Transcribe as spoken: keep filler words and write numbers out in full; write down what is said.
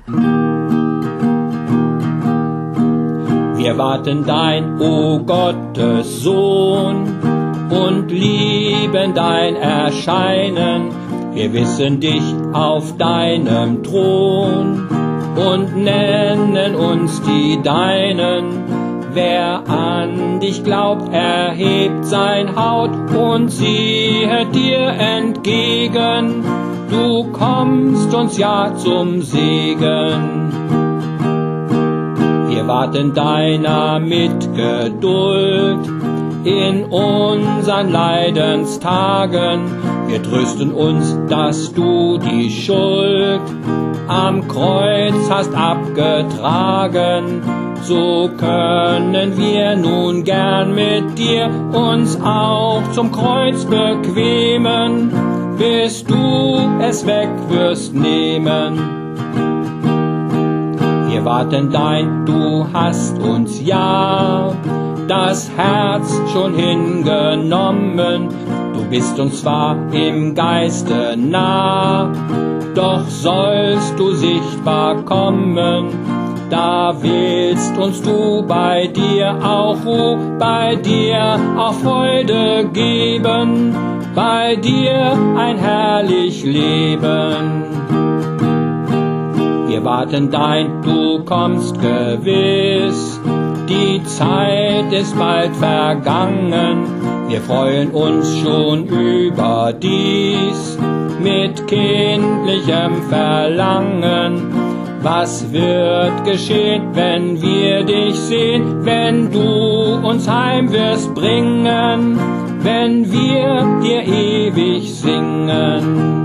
Wir warten dein, o Gottes Sohn, und lieben dein Erscheinen. Wir wissen dich auf deinem Thron und nennen uns die Deinen. Wer an dich glaubt, erhebt sein Haupt und siehet dir entgegen. Du kommst uns ja zum Segen. Wir warten deiner mit Geduld in unseren Leidenstagen. Wir trösten uns, dass du die Schuld am Kreuz hast abgetragen. So können wir nun gern mit dir uns auch zum Kreuz bequemen, bis du es weg wirst nehmen. Wir warten dein, du hast uns ja das Herz schon hingenommen. Du bist uns zwar im Geiste nah, doch sollst du sichtbar kommen. Da willst uns du bei dir auch Ruhe, bei dir auch Freude geben, bei dir ein herrlich Leben. Wir warten dein, du kommst gewiss, die Zeit ist bald vergangen. Wir freuen uns schon über dies mit kindlichem Verlangen. Was wird geschehen, wenn wir dich sehen, wenn du uns heim wirst bringen, wenn wir dir ewig singen?